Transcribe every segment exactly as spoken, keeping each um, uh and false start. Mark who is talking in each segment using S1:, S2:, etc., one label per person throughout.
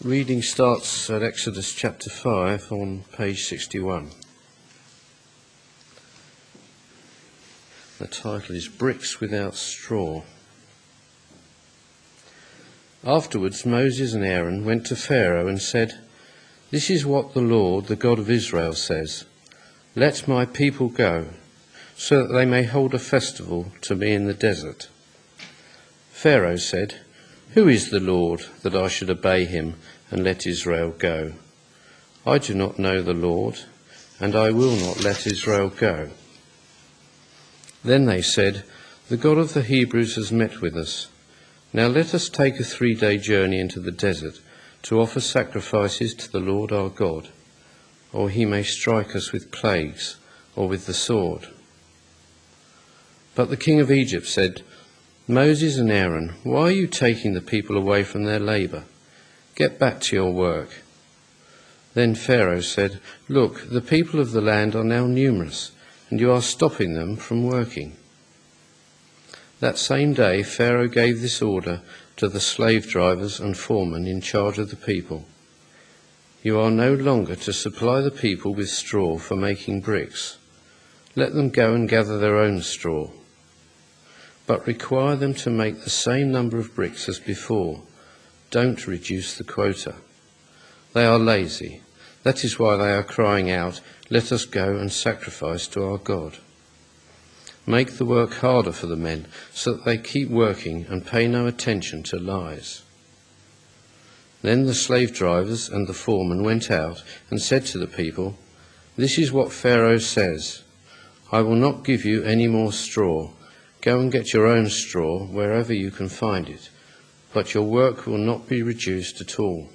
S1: Reading starts at Exodus chapter five on page sixty-one. The title is Bricks Without Straw. Afterwards Moses and Aaron went to Pharaoh and said, "This is what the Lord, the God of Israel, says. Let my people go, so that they may hold a festival to me in the desert." Pharaoh said, "Who is the Lord, that I should obey him and let Israel go? I do not know the Lord, and I will not let Israel go." Then they said, "The God of the Hebrews has met with us. Now let us take a three-day journey into the desert to offer sacrifices to the Lord our God, or he may strike us with plagues or with the sword." But the king of Egypt said, "Moses and Aaron, why are you taking the people away from their labour? Get back to your work." Then Pharaoh said, "Look, the people of the land are now numerous, and you are stopping them from working." That same day Pharaoh gave this order to the slave drivers and foremen in charge of the people: "You are no longer to supply the people with straw for making bricks. Let them go and gather their own straw. But require them to make the same number of bricks as before. Don't reduce the quota. They are lazy. That is why they are crying out, 'Let us go and sacrifice to our God.' Make the work harder for the men, so that they keep working and pay no attention to lies." Then the slave drivers and the foremen went out and said to the people, "This is what Pharaoh says. I will not give you any more straw. Go and get your own straw wherever you can find it, but your work will not be reduced at all."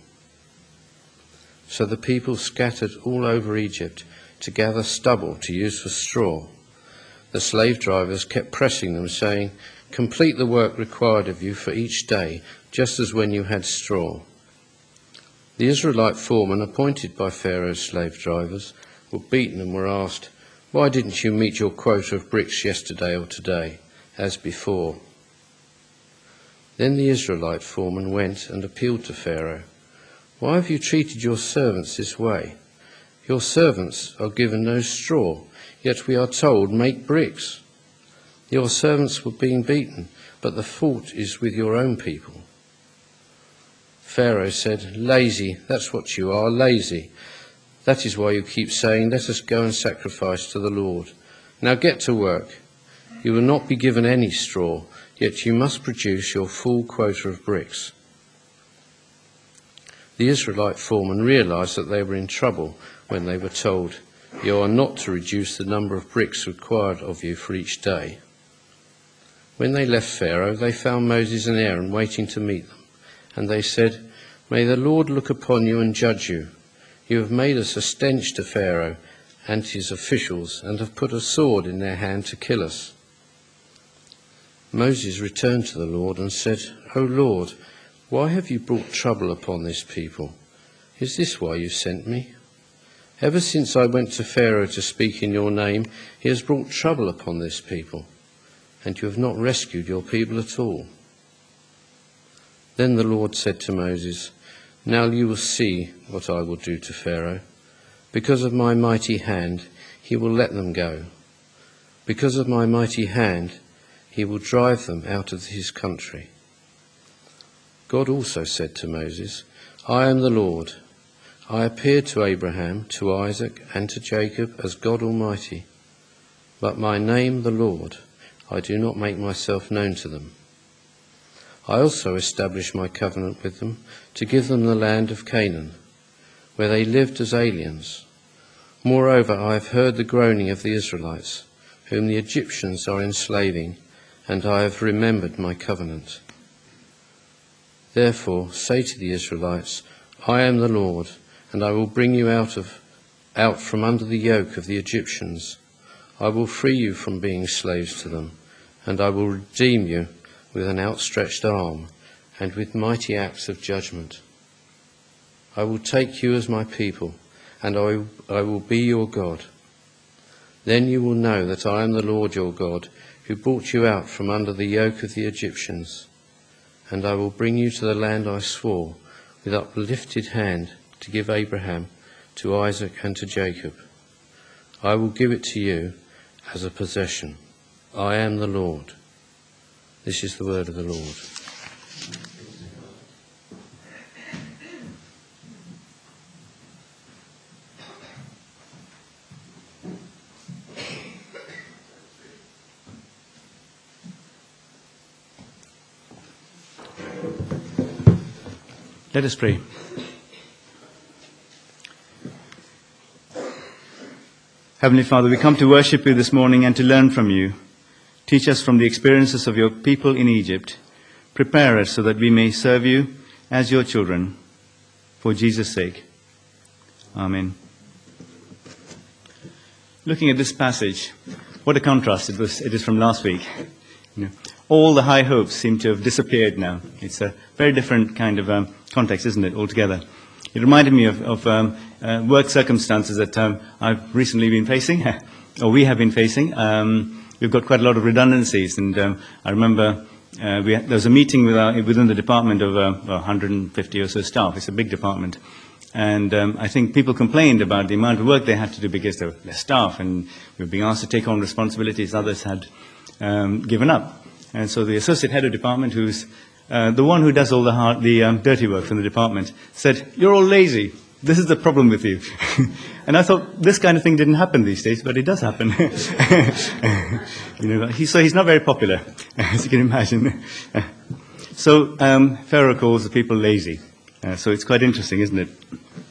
S1: So the people scattered all over Egypt to gather stubble to use for straw. The slave drivers kept pressing them, saying, "Complete the work required of you for each day, just as when you had straw." The Israelite foremen appointed by Pharaoh's slave drivers were beaten and were asked, "Why didn't you meet your quota of bricks yesterday or today, as before?" Then the Israelite foreman went and appealed to Pharaoh. "Why have you treated your servants this way? Your servants are given no straw, yet we are told, 'Make bricks.' Your servants were being beaten, but the fault is with your own people." Pharaoh said, "Lazy, that's what you are, lazy. That is why you keep saying, 'Let us go and sacrifice to the Lord.' Now get to work. You will not be given any straw, yet you must produce your full quota of bricks." The Israelite foremen realized that they were in trouble when they were told, "You are not to reduce the number of bricks required of you for each day." When they left Pharaoh, they found Moses and Aaron waiting to meet them, and they said, "May the Lord look upon you and judge you. You have made us a stench to Pharaoh and his officials, and have put a sword in their hand to kill us." Moses returned to the Lord and said, "O Lord, why have you brought trouble upon this people? Is this why you sent me? Ever since I went to Pharaoh to speak in your name, he has brought trouble upon this people, and you have not rescued your people at all." Then the Lord said to Moses, "Now you will see what I will do to Pharaoh. Because of my mighty hand, he will let them go. Because of my mighty hand, he will drive them out of his country." God also said to Moses, "I am the Lord. I appeared to Abraham, to Isaac, and to Jacob as God Almighty. But my name, the Lord, I do not make myself known to them. I also established my covenant with them to give them the land of Canaan, where they lived as aliens. Moreover, I have heard the groaning of the Israelites, whom the Egyptians are enslaving, and I have remembered my covenant. Therefore say to the Israelites, 'I am the Lord, and I will bring you out of out from under the yoke of the Egyptians. I will free you from being slaves to them, and I will redeem you with an outstretched arm and with mighty acts of judgment. I will take you as my people, and I, I will be your God. Then you will know that I am the Lord your God, who brought you out from under the yoke of the Egyptians. And I will bring you to the land I swore with uplifted hand to give Abraham, to Isaac and to Jacob. I will give it to you as a possession. I am the Lord. This is the word of the Lord.
S2: Let us pray. Heavenly Father, we come to worship you this morning and to learn from you. Teach us from the experiences of your people in Egypt. Prepare us so that we may serve you as your children. For Jesus' sake. Amen. Looking at this passage, what a contrast it was. It is from last week. You know, all the high hopes seem to have disappeared now. It's a very different kind of um, context, isn't it, altogether? It reminded me of, of um, uh, work circumstances that um, I've recently been facing, or we have been facing. Um, we've got quite a lot of redundancies, and um, I remember uh, we had, there was a meeting with our, within the department of uh, one hundred fifty or so staff. It's a big department. And um, I think people complained about the amount of work they had to do because there were less staff, and we were being asked to take on responsibilities others had um, given up. And so the associate head of department, who's uh, the one who does all the hard, the um, dirty work from the department, said, "You're all lazy. This is the problem with you." And I thought this kind of thing didn't happen these days, but it does happen. you know, he, so he's not very popular, as you can imagine. so um, Pharaoh calls the people lazy. Uh, so it's quite interesting, isn't it?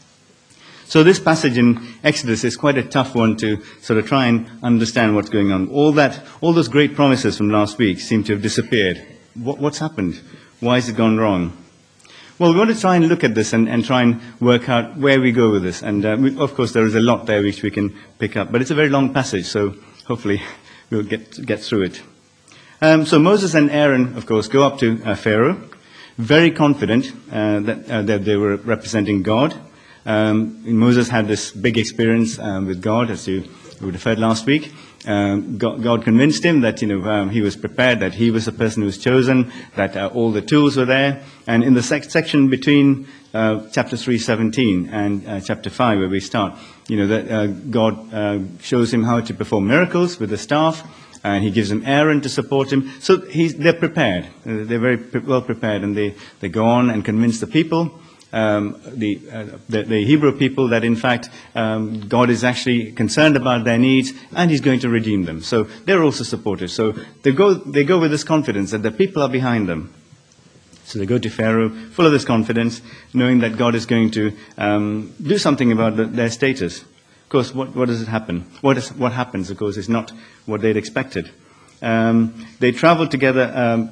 S2: So this passage in Exodus is quite a tough one to sort of try and understand what's going on. All that, all those great promises from last week seem to have disappeared. What, what's happened? Why has it gone wrong? Well, we want to try and look at this and, and try and work out where we go with this. And uh, we, of course, there is a lot there which we can pick up. But it's a very long passage, so hopefully we'll get, get through it. Um, so Moses and Aaron, of course, go up to uh, Pharaoh, very confident uh, that, uh, that they were representing God. Um, Moses had this big experience um, with God, as you would have heard last week. Um, God, God convinced him that you know um, he was prepared, that he was the person who was chosen, that uh, all the tools were there. And in the sec- section between uh, chapter three seventeen and uh, chapter five, where we start, you know that uh, God uh, shows him how to perform miracles with the staff, and he gives him Aaron to support him. So he's, they're prepared. Uh, they're very pre- well prepared, and they, they go on and convince the people. Um, the, uh, the, the Hebrew people that in fact um, God is actually concerned about their needs and he's going to redeem them. So they're also supportive. So they go, they go with this confidence that the people are behind them. So they go to Pharaoh full of this confidence, knowing that God is going to um, do something about the, their status. Of course, what, what does it happen? What, is, what happens, of course, is not what they'd expected. Um, they traveled together. Um,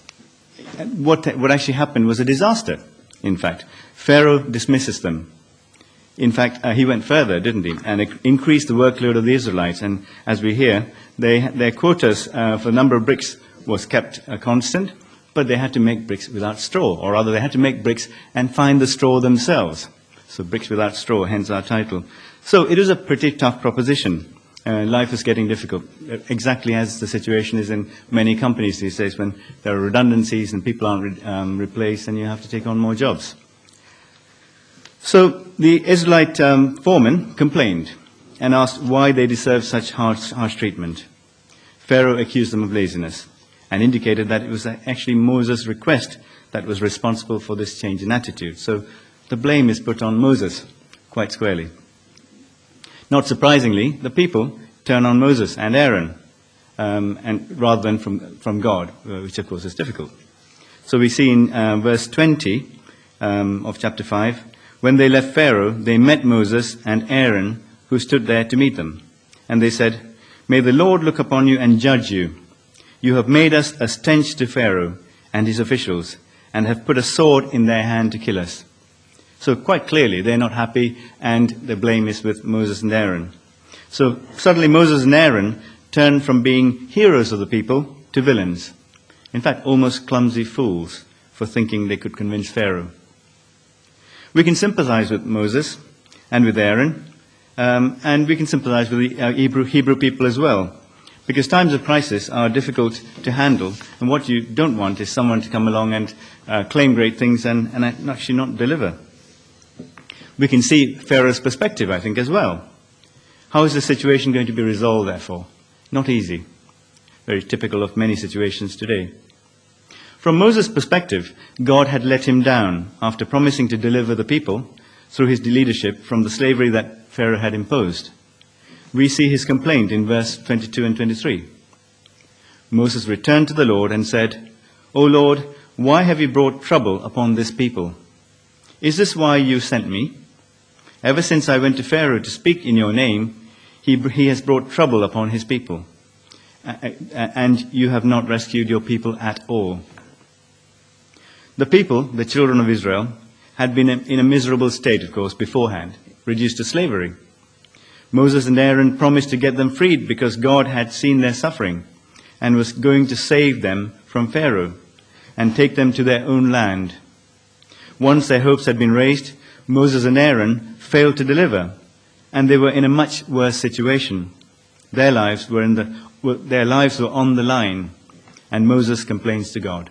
S2: what, what actually happened was a disaster. In fact, Pharaoh dismisses them. In fact, uh, he went further, didn't he, and it increased the workload of the Israelites. And as we hear, they, their quotas uh, for the number of bricks was kept uh, constant, but they had to make bricks without straw, or rather they had to make bricks and find the straw themselves. So bricks without straw, hence our title. So it is a pretty tough proposition. Uh, life is getting difficult, exactly as the situation is in many companies these days when there are redundancies and people aren't re- um, replaced and you have to take on more jobs. So the Israelite um, foreman complained and asked why they deserved such harsh, harsh treatment. Pharaoh accused them of laziness and indicated that it was actually Moses' request that was responsible for this change in attitude. So the blame is put on Moses quite squarely. Not surprisingly, the people turn on Moses and Aaron, um, and rather than from, from God, uh, which of course is difficult. So we see in uh, verse twenty um, of chapter five, when they left Pharaoh, they met Moses and Aaron, who stood there to meet them. And they said, "May the Lord look upon you and judge you. You have made us a stench to Pharaoh and his officials, and have put a sword in their hand to kill us." So quite clearly, they're not happy, and the blame is with Moses and Aaron. So suddenly Moses and Aaron turn from being heroes of the people to villains. In fact, almost clumsy fools for thinking they could convince Pharaoh. We can sympathize with Moses and with Aaron, um, and we can sympathize with the uh, Hebrew, Hebrew people as well. Because times of crisis are difficult to handle, and what you don't want is someone to come along and uh, claim great things and, and actually not deliver. We can see Pharaoh's perspective, I think, as well. How is the situation going to be resolved, therefore? Not easy. Very typical of many situations today. From Moses' perspective, God had let him down after promising to deliver the people through his leadership from the slavery that Pharaoh had imposed. We see his complaint in verse twenty-two and twenty-three. Moses returned to the Lord and said, "O Lord, why have you brought trouble upon this people? Is this why you sent me? Ever since I went to Pharaoh to speak in your name, he, he has brought trouble upon his people. And you have not rescued your people at all." The people, the children of Israel, had been in a miserable state, of course, beforehand, reduced to slavery. Moses and Aaron promised to get them freed because God had seen their suffering and was going to save them from Pharaoh and take them to their own land. Once their hopes had been raised, Moses and Aaron failed to deliver, and they were in a much worse situation. Their lives were in the their lives were on the line, and Moses complains to God.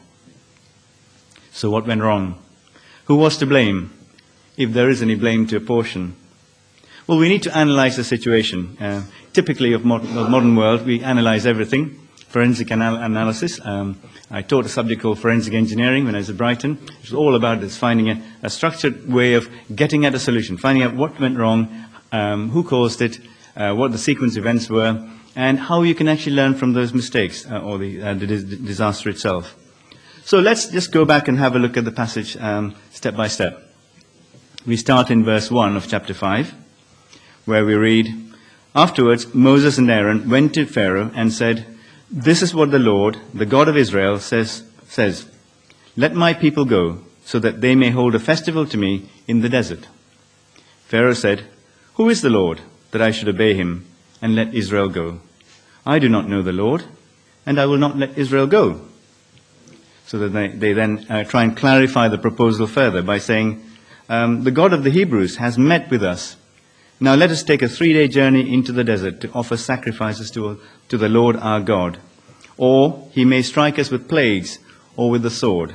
S2: So what went wrong? Who was to blame, if there is any blame to apportion? Well, we need to analyze the situation. Uh, typically of modern, the modern world, we analyze everything. Forensic anal- analysis. Um, I taught a subject called forensic engineering when I was at Brighton. It was all about this, finding a, a structured way of getting at a solution, finding out what went wrong, um, who caused it, uh, what the sequence events were, and how you can actually learn from those mistakes uh, or the, uh, the dis- disaster itself. So let's just go back and have a look at the passage um, step by step. We start in verse one of chapter five, where we read, "Afterwards Moses and Aaron went to Pharaoh and said, 'This is what the Lord, the God of Israel, says, says, Let my people go, so that they may hold a festival to me in the desert.' Pharaoh said, 'Who is the Lord, that I should obey him and let Israel go? I do not know the Lord, and I will not let Israel go.'" So that they, they then uh, try and clarify the proposal further by saying, um, "The God of the Hebrews has met with us. Now let us take a three-day journey into the desert to offer sacrifices to, to the Lord our God. Or he may strike us with plagues or with the sword."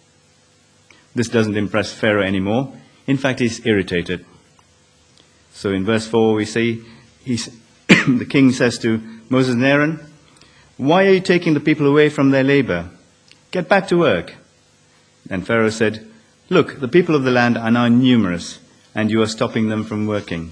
S2: This doesn't impress Pharaoh anymore. In fact, he's irritated. So in verse four we see, he's the king says to Moses and Aaron, "Why are you taking the people away from their labor? Get back to work." And Pharaoh said, "Look, the people of the land are now numerous, and you are stopping them from working."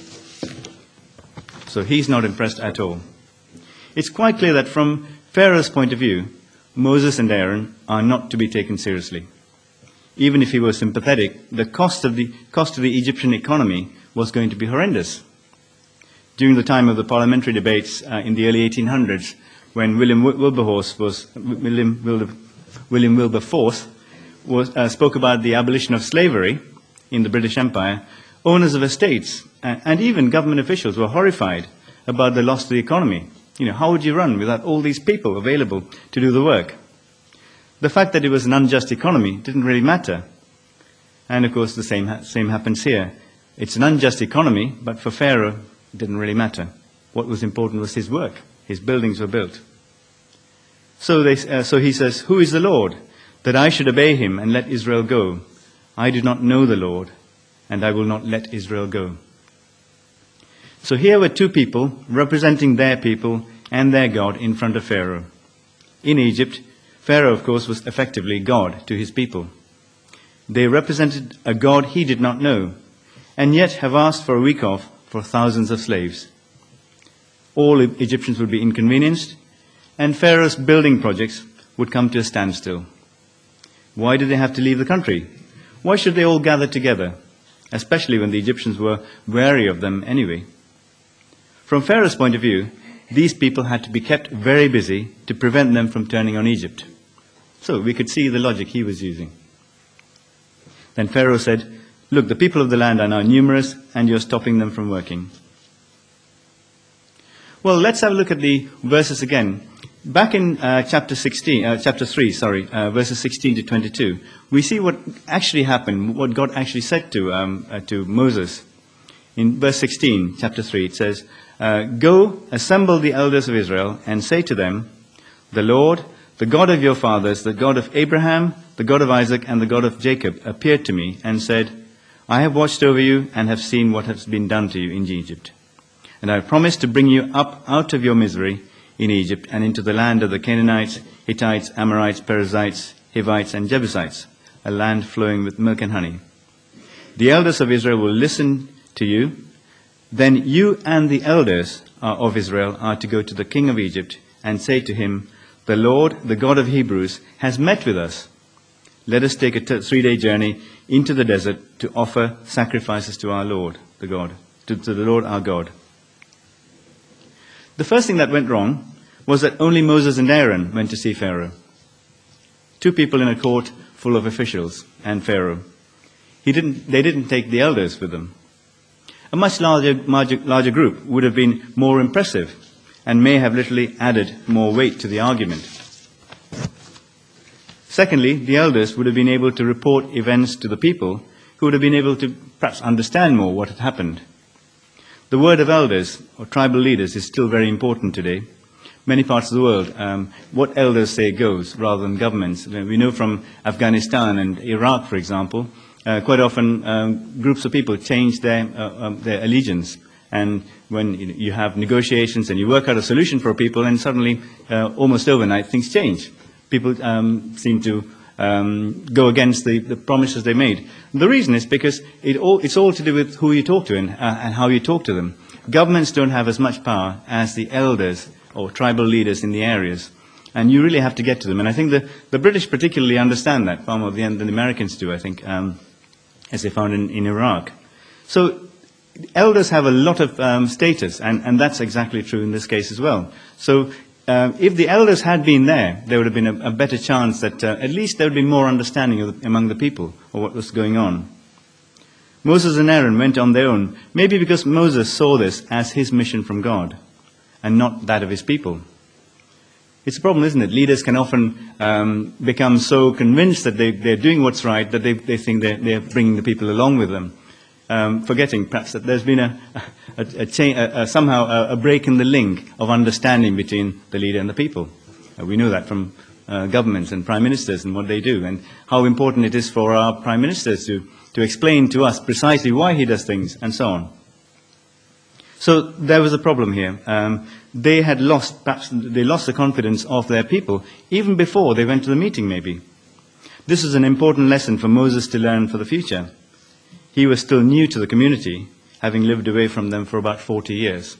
S2: So he's not impressed at all. It's quite clear that from Pharaoh's point of view, Moses and Aaron are not to be taken seriously. Even if he was sympathetic, the cost of the cost of the Egyptian economy was going to be horrendous. During the time of the parliamentary debates uh, in the early eighteen hundreds, when William Wilberforce was William Wilber, William Wilberforce was uh, spoke about the abolition of slavery in the British Empire, owners of estates uh, and even government officials were horrified about the loss to the economy. You know, how would you run without all these people available to do the work? The fact that it was an unjust economy didn't really matter. And of course the same, ha- same happens here. It's an unjust economy, but for Pharaoh it didn't really matter. What was important was his work. His buildings were built. So, they, uh, so he says, "Who is the Lord, that I should obey him and let Israel go? I do not know the Lord, and I will not let Israel go." So here were two people representing their people and their God in front of Pharaoh. In Egypt, Pharaoh, of course, was effectively God to his people. They represented a God he did not know, and yet have asked for a week off for thousands of slaves. All Egyptians would be inconvenienced, and Pharaoh's building projects would come to a standstill. Why did they have to leave the country? Why should they all gather together, especially when the Egyptians were wary of them anyway? From Pharaoh's point of view, these people had to be kept very busy to prevent them from turning on Egypt. So we could see the logic he was using. Then Pharaoh said, "Look, the people of the land are now numerous, and you're stopping them from working." Well, let's have a look at the verses again. Back in uh, chapter sixteen, uh, chapter three, sorry, uh, verses sixteen to twenty-two, we see what actually happened, what God actually said to um, uh, to Moses. In verse sixteen, chapter three, it says, Uh, Go, assemble the elders of Israel, and say to them, the Lord, the God of your fathers, the God of Abraham, the God of Isaac, and the God of Jacob, appeared to me and said, I have watched over you and have seen what has been done to you in Egypt. And I have promised to bring you up out of your misery in Egypt and into the land of the Canaanites, Hittites, Amorites, Perizzites, Hivites, and Jebusites, a land flowing with milk and honey. The elders of Israel will listen to you. Then you and the elders of Israel are to go to the king of Egypt and say to him, the Lord, the God of Hebrews, has met with us. Let us take a t- three-day journey into the desert to offer sacrifices to our Lord, the God, to, to the Lord our God. The first thing that went wrong was that only Moses and Aaron went to see Pharaoh. Two people in a court full of officials and Pharaoh. He didn't, they didn't take the elders with them. A much larger, larger, larger group would have been more impressive and may have literally added more weight to the argument. Secondly, the elders would have been able to report events to the people who would have been able to perhaps understand more what had happened. The word of elders, or tribal leaders, is still very important today. Many parts of the world, um, what elders say goes rather than governments. We know from Afghanistan and Iraq, for example, uh, quite often um, groups of people change their, uh, um, their allegiance. And when you have negotiations and you work out a solution for people, and suddenly, uh, almost overnight, things change. People um, seem to um, go against the, the promises they made. The reason is because it all, it's all to do with who you talk to and, uh, and how you talk to them. Governments don't have as much power as the elders or tribal leaders in the areas. And you really have to get to them. And I think the, the British particularly understand that far more than the Americans do, I think, um, as they found in, in Iraq. So elders have a lot of um, status, and, and that's exactly true in this case as well. So uh, if the elders had been there, there would have been a, a better chance that uh, at least there would be more understanding of the, among the people of what was going on. Moses and Aaron went on their own, maybe because Moses saw this as his mission from God and not that of his people. It's a problem, isn't it? Leaders can often um, become so convinced that they, they're doing what's right that they, they think they're, they're bringing the people along with them. Um, forgetting perhaps that there's been a, a, a, cha- a, a somehow a, a break in the link of understanding between the leader and the people. Uh, we know that from uh, governments and prime ministers and what they do, and how important it is for our prime ministers to, to explain to us precisely why he does things, and so on. So there was a problem here. Um, they had lost, perhaps they lost the confidence of their people even before they went to the meeting, maybe. This is an important lesson for Moses to learn for the future. He was still new to the community, having lived away from them for about forty years.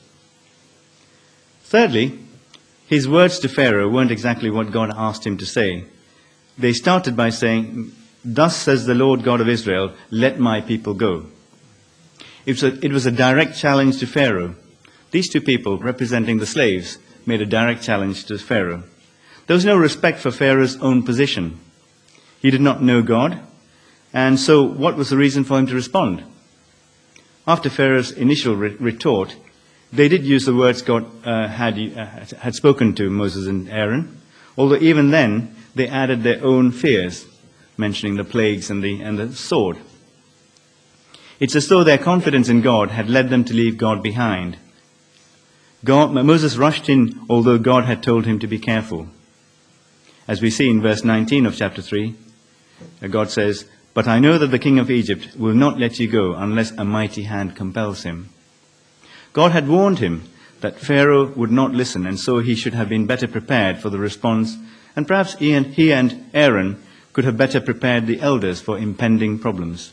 S2: Thirdly, his words to Pharaoh weren't exactly what God asked him to say. They started by saying, "Thus says the Lord God of Israel, let my people go." It was a, it was a direct challenge to Pharaoh. These two people, representing the slaves, made a direct challenge to Pharaoh. There was no respect for Pharaoh's own position. He did not know God. And so what was the reason for him to respond? After Pharaoh's initial re- retort, they did use the words God uh, had, uh, had spoken to Moses and Aaron, although even then they added their own fears, mentioning the plagues and the, and the sword. It's as though their confidence in God had led them to leave God behind. God, Moses rushed in, although God had told him to be careful. As we see in verse nineteen of chapter three, God says, "But I know that the king of Egypt will not let you go unless a mighty hand compels him." God had warned him that Pharaoh would not listen, and so he should have been better prepared for the response, and perhaps he and, he and Aaron could have better prepared the elders for impending problems.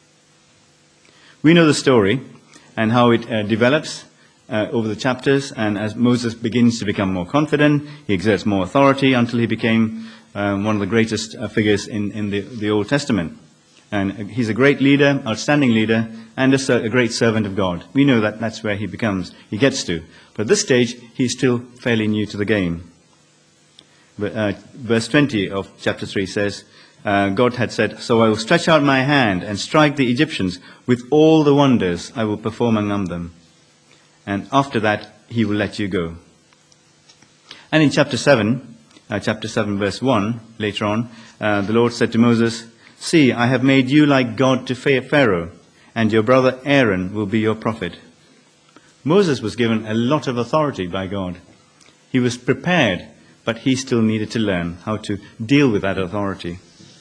S2: We know the story and how it uh, develops uh, over the chapters, and as Moses begins to become more confident, he exerts more authority until he became um, one of the greatest uh, figures in, in the, the Old Testament. And he's a great leader, outstanding leader, and a, a great servant of God. We know that that's where he becomes, he gets to. But at this stage, he's still fairly new to the game. But, uh, verse twenty of chapter three says, uh, God had said, "So I will stretch out my hand and strike the Egyptians with all the wonders I will perform among them. And after that, he will let you go." And in chapter seven, uh, chapter seven, verse one, later on, uh, the Lord said to Moses, "See, I have made you like God to Pharaoh, and your brother Aaron will be your prophet." Moses was given a lot of authority by God. He was prepared, but he still needed to learn how to deal with that authority.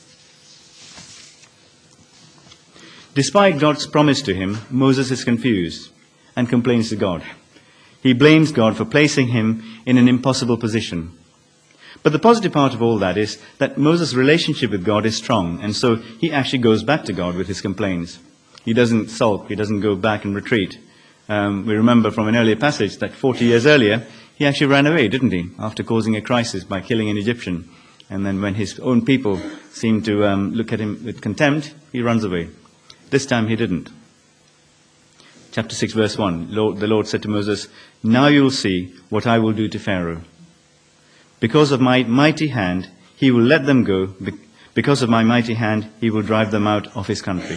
S2: Despite God's promise to him, Moses is confused and complains to God. He blames God for placing him in an impossible position. But the positive part of all that is that Moses' relationship with God is strong, and so he actually goes back to God with his complaints. He doesn't sulk, he doesn't go back and retreat. Um, we remember from an earlier passage that forty years earlier, he actually ran away, didn't he, after causing a crisis by killing an Egyptian. And then when his own people seemed to um, look at him with contempt, he runs away. This time he didn't. Chapter six, verse one, Lord, the Lord said to Moses, "Now you will see what I will do to Pharaoh. Because of my mighty hand, he will let them go. Because of my mighty hand, he will drive them out of his country."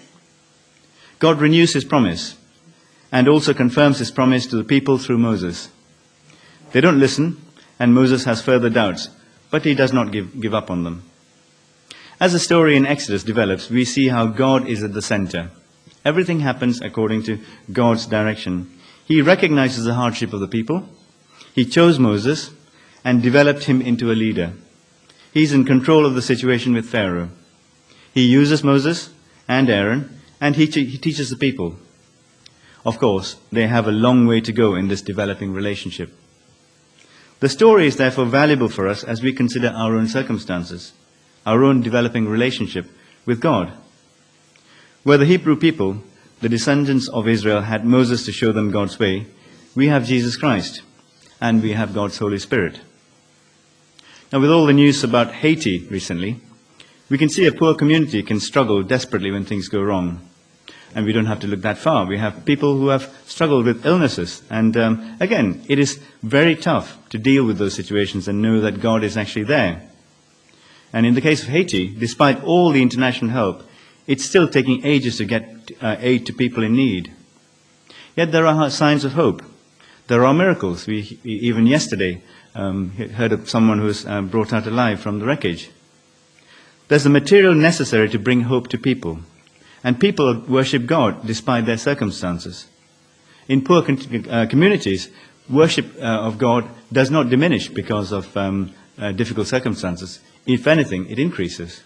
S2: God renews his promise and also confirms his promise to the people through Moses. They don't listen, and Moses has further doubts, but he does not give, give up on them. As the story in Exodus develops, we see how God is at the center. Everything happens according to God's direction. He recognizes the hardship of the people. He chose Moses and developed him into a leader. He's in control of the situation with Pharaoh. He uses Moses and Aaron, and he, he teaches the people. Of course, they have a long way to go in this developing relationship. The story is therefore valuable for us as we consider our own circumstances, our own developing relationship with God. Where the Hebrew people, the descendants of Israel, had Moses to show them God's way, we have Jesus Christ, and we have God's Holy Spirit. Now, with all the news about Haiti recently, we can see a poor community can struggle desperately when things go wrong. And we don't have to look that far. We have people who have struggled with illnesses. And um, again, it is very tough to deal with those situations and know that God is actually there. And in the case of Haiti, despite all the international help, it's still taking ages to get uh, aid to people in need. Yet there are signs of hope. There are miracles. We, even yesterday, um, heard of someone who was uh, brought out alive from the wreckage. There's the material necessary to bring hope to people. And people worship God despite their circumstances. In poor con- uh, communities, worship uh, of God does not diminish because of um, uh, difficult circumstances. If anything, it increases.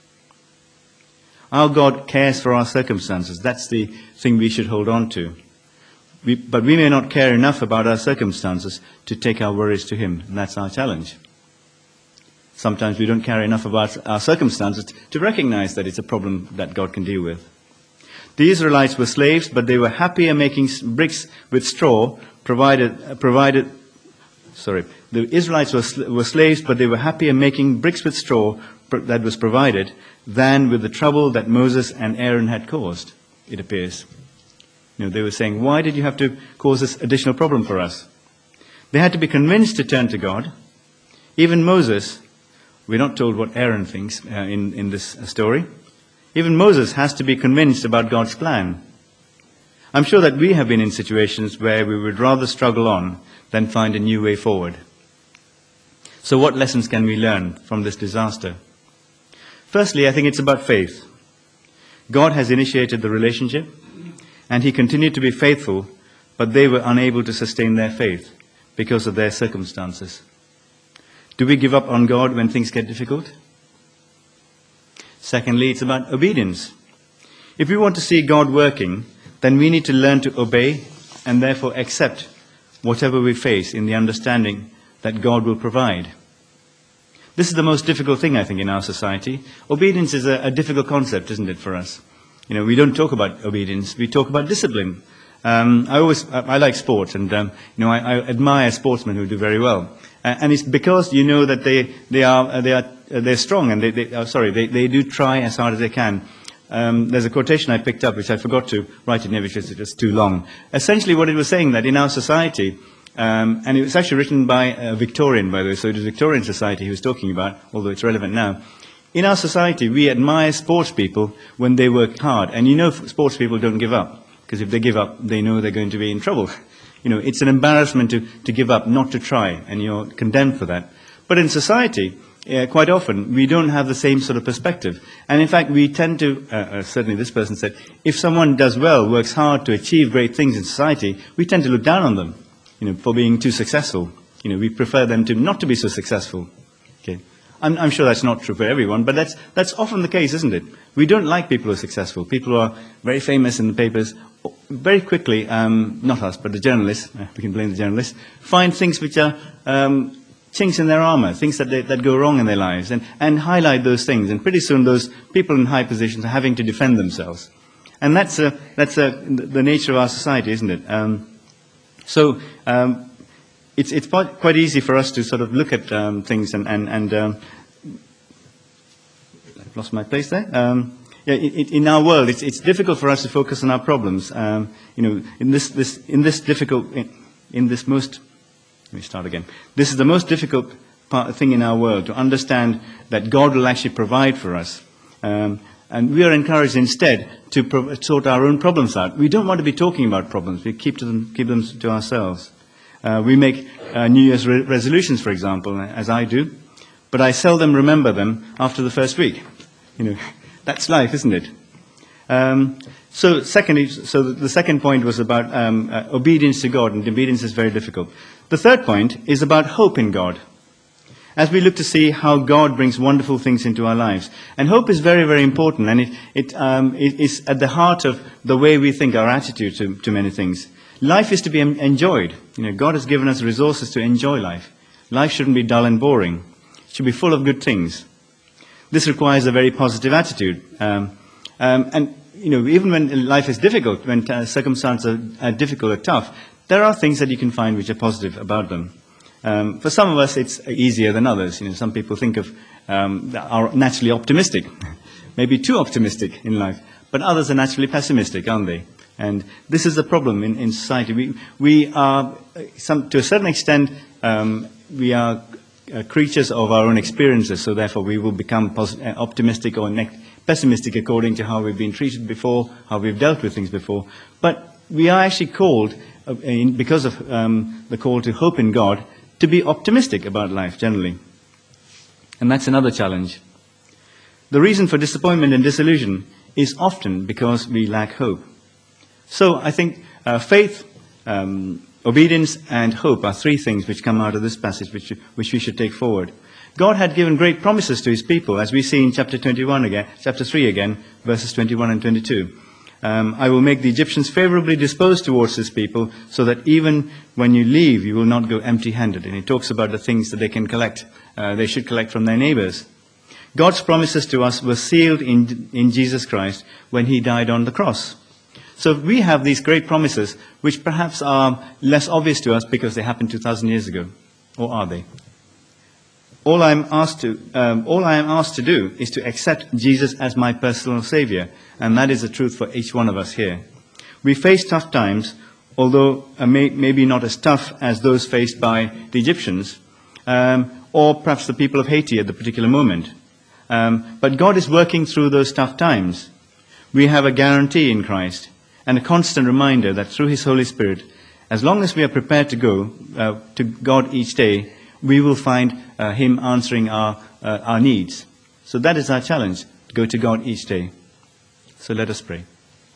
S2: Our God cares for our circumstances. That's the thing we should hold on to. We, but we may not care enough about our circumstances to take our worries to Him. And that's our challenge. Sometimes we don't care enough about our circumstances to recognize that it's a problem that God can deal with. The Israelites were slaves, but they were happier making bricks with straw, provided, provided, sorry, the Israelites were, sl- were slaves, but they were happier making bricks with straw pr- that was provided than with the trouble that Moses and Aaron had caused, it appears. You know, they were saying, why did you have to cause this additional problem for us? They had to be convinced to turn to God. Even Moses, we're not told what Aaron thinks uh, in, in this story. Even Moses has to be convinced about God's plan. I'm sure that we have been in situations where we would rather struggle on than find a new way forward. So what lessons can we learn from this disaster? Firstly, I think it's about faith. God has initiated the relationship, and He continued to be faithful, but they were unable to sustain their faith because of their circumstances. Do we give up on God when things get difficult? Secondly, it's about obedience. If we want to see God working, then we need to learn to obey and therefore accept whatever we face in the understanding that God will provide. This is the most difficult thing, I think, in our society. Obedience is a, a difficult concept, isn't it, for us? You know, we don't talk about obedience, we talk about discipline. Um, I always, I, I like sport, and um, you know, I, I admire sportsmen who do very well. Uh, and it's because you know that they, they are, uh, they are, uh, they're strong, and they, they uh, sorry, they, they do try as hard as they can. Um, there's a quotation I picked up, which I forgot to write it in, because it was too long. Essentially, what it was saying that in our society, um, and it was actually written by a Victorian, by the way, so it was Victorian society he was talking about, although it's relevant now. In our society, we admire sports people when they work hard, and you know, sports people don't give up, because if they give up, they know they're going to be in trouble. You know, it's an embarrassment to, to give up, not to try, and you're condemned for that. But in society, uh, quite often we don't have the same sort of perspective. And in fact, we tend to, uh, uh, certainly this person said, if someone does well, works hard to achieve great things in society, we tend to look down on them, you know, for being too successful. You know, we prefer them to not to be so successful. Okay. I'm, I'm sure that's not true for everyone, but that's, that's often the case, isn't it? We don't like people who are successful. People who are very famous in the papers, very quickly, um, not us, but the journalists, uh, we can blame the journalists, find things which are um, chinks in their armor, things that, they, that go wrong in their lives, and, and highlight those things. And pretty soon those people in high positions are having to defend themselves. And that's, uh, that's uh, the nature of our society, isn't it? Um, so um, it's, it's quite easy for us to sort of look at um, things and... and, and um, I've lost my place there. Um, yeah, it, in our world, it's, it's difficult for us to focus on our problems. Um, you know, in this, this, in this difficult, in, in this most, let me start again. This is the most difficult part, thing in our world, to understand that God will actually provide for us. Um, and we are encouraged instead to pro sort our own problems out. We don't want to be talking about problems. We keep, to them, keep them to ourselves. Uh, we make uh, New Year's re resolutions, for example, as I do, but I seldom remember them after the first week. You know, that's life, isn't it? Um, so, secondly, so the second point was about um, uh, obedience to God, and obedience is very difficult. The third point is about hope in God, as we look to see how God brings wonderful things into our lives. And hope is very, very important, and it, it, um, it is at the heart of the way we think, our attitude to, to many things. Life is to be enjoyed. You know, God has given us resources to enjoy life. Life shouldn't be dull and boring. It should be full of good things. This requires a very positive attitude. Um, um, and, you know, even when life is difficult, when uh, circumstances are, are difficult or tough, there are things that you can find which are positive about them. Um, for some of us, it's easier than others. You know, some people think of, um, are naturally optimistic, maybe too optimistic in life. But others are naturally pessimistic, aren't they? And this is the problem in, in society. We, we are, some, to a certain extent, um, we are Uh, creatures of our own experiences, so therefore we will become optimistic or pessimistic according to how we've been treated before, how we've dealt with things before. But we are actually called, uh, in, because of um, the call to hope in God, to be optimistic about life generally. And that's another challenge. The reason for disappointment and disillusion is often because we lack hope. So I think uh, faith, um, obedience and hope are three things which come out of this passage which, which we should take forward. God had given great promises to his people, as we see in chapter twenty-one again, chapter three again, verses twenty-one and twenty-two. Um, I will make the Egyptians favorably disposed towards this people, so that even when you leave, you will not go empty-handed. And he talks about the things that they can collect, uh, they should collect from their neighbors. God's promises to us were sealed in, in Jesus Christ when he died on the cross. So we have these great promises, which perhaps are less obvious to us because they happened two thousand years ago. Or are they? All I am asked to, um, all I am asked to do is to accept Jesus as my personal Savior. And that is the truth for each one of us here. We face tough times, although uh, may, maybe not as tough as those faced by the Egyptians, um, or perhaps the people of Haiti at the particular moment. Um, but God is working through those tough times. We have a guarantee in Christ, and a constant reminder that through his Holy Spirit, as long as we are prepared to go uh, to God each day, we will find uh, him answering our, uh, our needs. So that is our challenge, to go to God each day. So let us pray.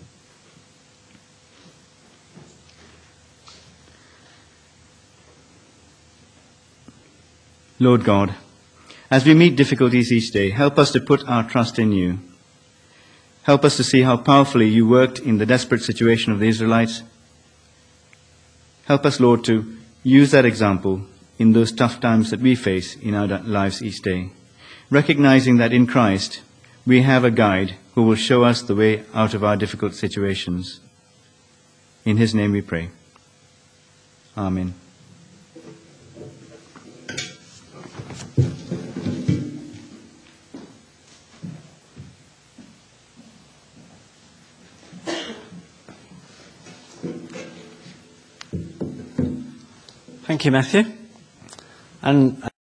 S2: Lord God, as we meet difficulties each day, help us to put our trust in you. Help us to see how powerfully you worked in the desperate situation of the Israelites. Help us, Lord, to use that example in those tough times that we face in our lives each day, recognizing that in Christ we have a guide who will show us the way out of our difficult situations. In his name we pray. Amen.
S3: Thank you, Matthew. And